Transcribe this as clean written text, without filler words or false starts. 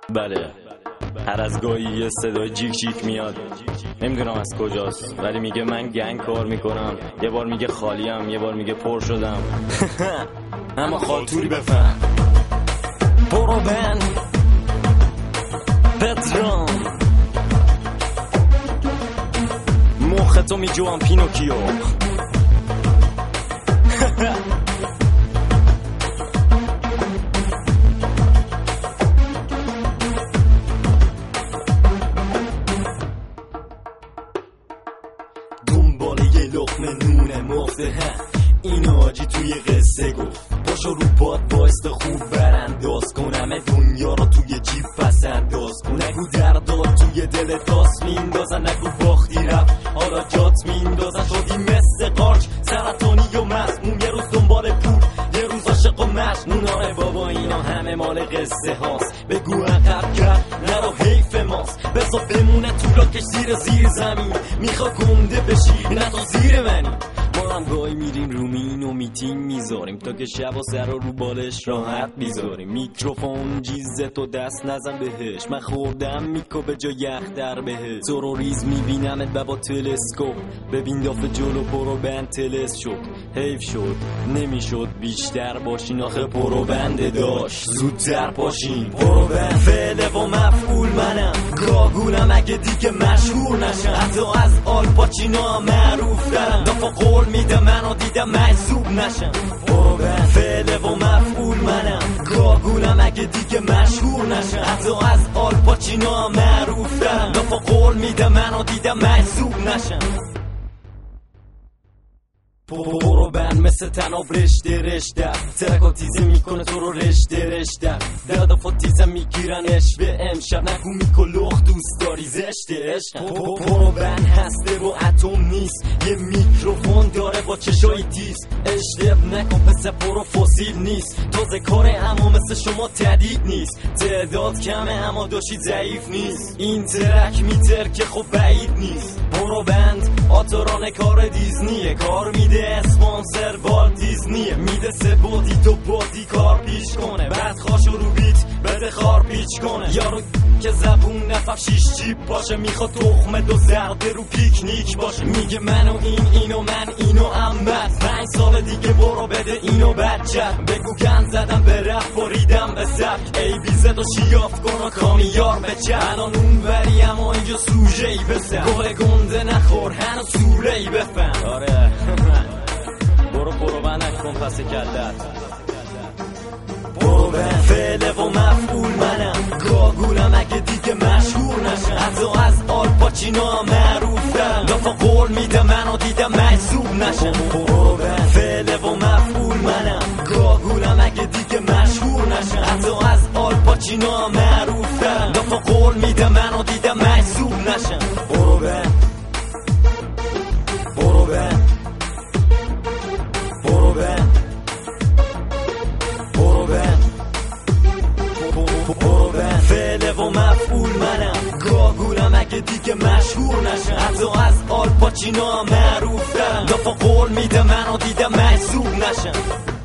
بله، هر از گاهی یه صدای جیک جیک میاد، نمیدونم از کجاست، ولی میگه من گنگ کار میکنم. یه بار میگه خالیم، یه بار میگه پر شدم. اما خالتوری بفهم. برو بن پترام، مختو میجوام پینوکیو. دنبال یه لقمه نونه مفته هم اینو آجی توی قصه گفت. پاشو رو باد بایست خوب برانداز کنم دنیا رو توی جیب پس انداز کن. نگو دردار توی دل داست میندازن، نگو باختی رفت حالا جات میندازن. شدی مثل قارچ سرطانی و مسموم، یه روز دنبال پول یه روز عاشق و مجنون. آره بابا اینا همه مال قصه هاست، بگو عقب کرد نرو حیف ماست. بسا بمونه تو راکش زیر زمین، میخوا گنده بشی نه تو زیر منی. ما هم گاهی میریم رومین و میتینگ میذاریم تا که شب و سر رو بالش راحت میذاریم. میکروفون جیزه تو دست نزن بهش، من خوردم میکو به جا یخ در بهش. زور و ریز میبینمت با تلسکوپ، ببین داف جلو برو بند تلس شد. حیف شد نمیشد بیشتر باشین، آخه برو بنده داشت زودتر باشین. برو بند فعله و مفعول منم، گاگولم اگه دیگه مشهور نشم. حتی از آلپاچینا معروف دارم، دافا قول میده منو دیدم مجذوب نشم. برو بند فعله و مفعول منم، گاگولم اگه دیگه مشهور نشم. حتی از آلپاچینا معروف دارم، دافا قول میده منو دیدم مجذوب نشم. برو بند مثل تناب رشته ترکا تیزه میکنه تو رو رشته درد و تیزه میگیرنش به امشب. نگو میکو لخ دوست داری زشته عشق. برو بند هسته و اتم نیست، یه میکروفون داره با چشای تیز. اشتب نکن پس برو فسیل نیست، تازه کاره اما مثل شما تدید نیست. تعداد کمه اما داشتی ضعیف نیست، این ترک میتر که خب بعید نیست. برو بند آتوران کار دیزنیه، کار میده اسپانسر بال دیزنیه. میده سه بودی تو بودی کار پیش کنه، بعد خاشو رو بیت بده خار پیچ کنه. یارو که زبون نفر شیش جیب باشه، میخواد تخمه دو زرده رو پیکنیک باشه. میگه منو اینو من اینو امت 5 سال دیگه برو بده اینو بچه. بگو گند زدم به رفت بریدم به سبک، ای بیزد و شیاف کن و کامیار بچه. الان اون بری اما اینجا سوژه ای بسن، گل گنده نخور هنو سوله ای بفن. آره برو بند کن پس کلت. برو بند فعله و مفعول منم، گاگولم اگه دیگه مشهور نشم. حتی از آلپاچینا معروف دارم، دافا قول میده منو دیدم مجذوب نشم. برو بند فعله و مفعول منم، گاگولم اگه دیگه مشهور نشم. حتی از آلپاچینا معروف دارم، دافا قول میده منو دیدم مجذوب نشم. برو بند برو بند برو بند برو بند برو بند فعله و مفعول منم، گاگولم اگه دیگه مشهور نشم. حتی از آلپاچینا معروف دارم، دافا قول میده منو دیدم مجذوب نشم.